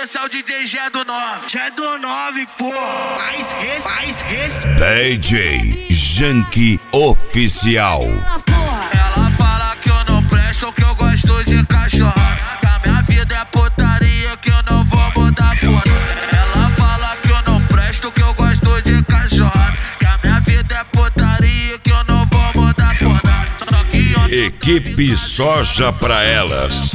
esse é o DJ Gé do 9. Gé do 9, pô. Mais DJ Janky Oficial. Ela fala que eu não presto, que eu gosto de cachorrada. Que a minha vida é putaria, que eu não vou mudar porra. Ela fala que eu não presto, que eu gosto de cachorrada. Que a minha vida é putaria, que eu não vou mudar porra. Só que eu Equipe Soja pra elas.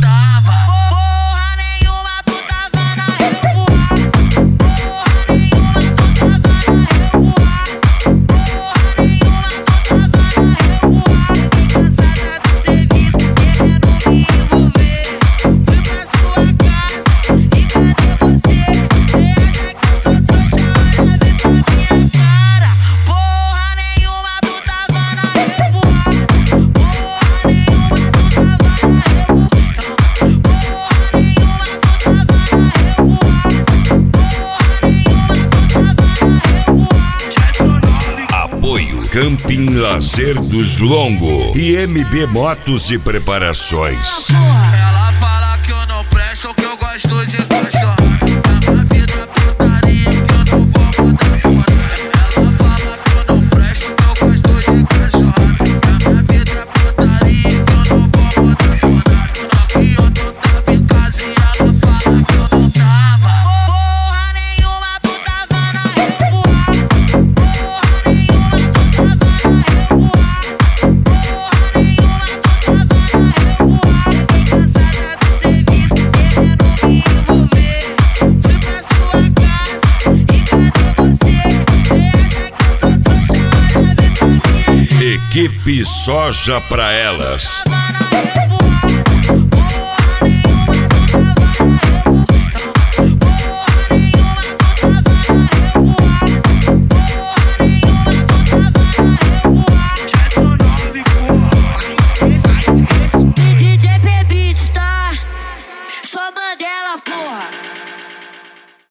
Camping Lazer dos Longo e MB Motos e Preparações. Ela fala que eu não presto, que eu gosto de cachorrada. Que a minha vida é putaria, que eu não vou mudar porra. Ela fala que eu não presto, que eu gosto de cachorrada. Que a minha vida é putaria, que eu não vou mudar porra. Só que eu não tava em casa e ela fala que eu não tava. Porra nenhuma, tu tava na revoada. Porra nenhuma, tu tava na revoada. Porra nenhuma, tu tava na revoada. Fiquei cansada do serviço, querendo me envolver. Fui pra sua casa e cadê você? Cê acha que eu sou trouxa? Olha, vem pra minha cara. Equipe Soja pra elas. Tava na revoada.